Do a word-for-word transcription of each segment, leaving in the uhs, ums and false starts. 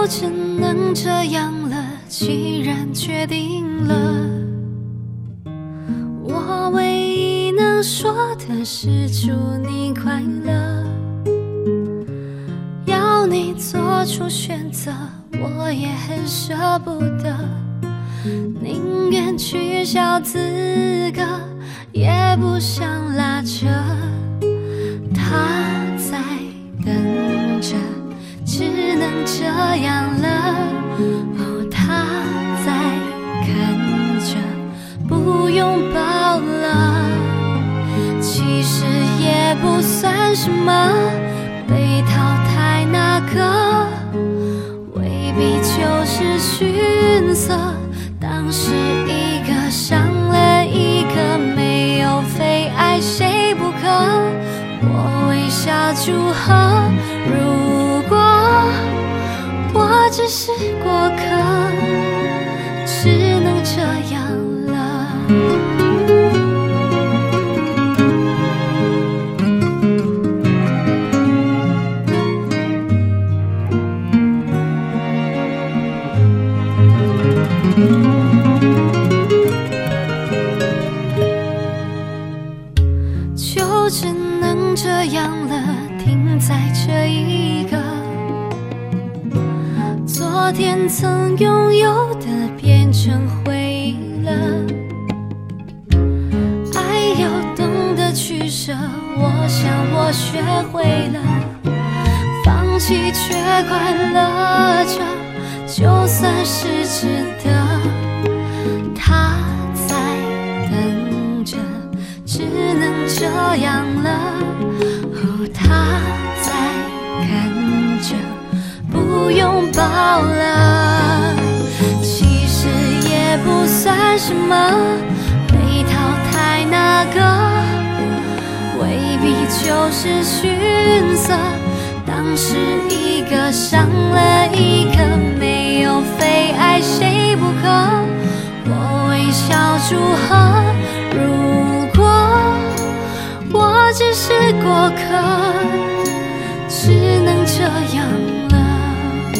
就只能这样了。既然决定了，我唯一能说的是祝你快乐。要你做出选择，我也很舍不得，宁愿取消资格，也不想拉扯。他在等着，只能这样了。哦，他在看着，不拥抱了。其实也不算什么，被淘汰那个未必就是逊色。当时一个伤了一个，没有非爱谁不可。我微笑祝贺，如果我只是过客，只能这样了。就只能这样了，停在这一个昨天曾拥有的变成回忆了。爱要懂得取舍，我想我学会了。放弃却快乐着，就算是值得。他在等着，只能这样了。哦，他在看着，不拥抱了。其实也不算什么，被淘汰那个未必就是逊色。当时一个伤了一个，没有非爱谁不可。我微笑祝贺，如果我只是过客，只能这样了。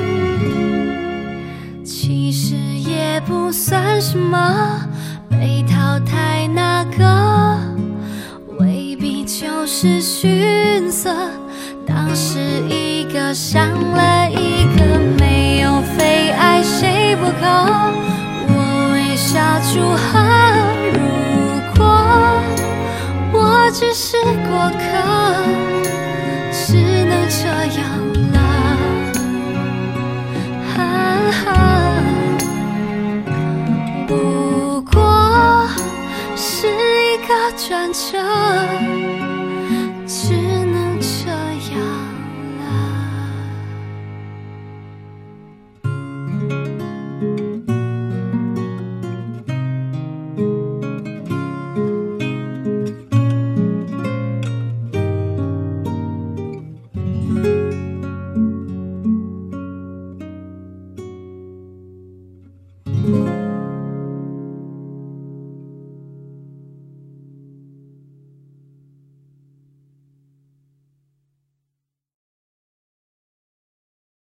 其实也不算什么，被淘汰那个未必就是逊色。当时一个伤了一个，没有非爱谁不可。我微笑祝贺，如果我只是过客，只能这样了。哈哈，不过是一个转折。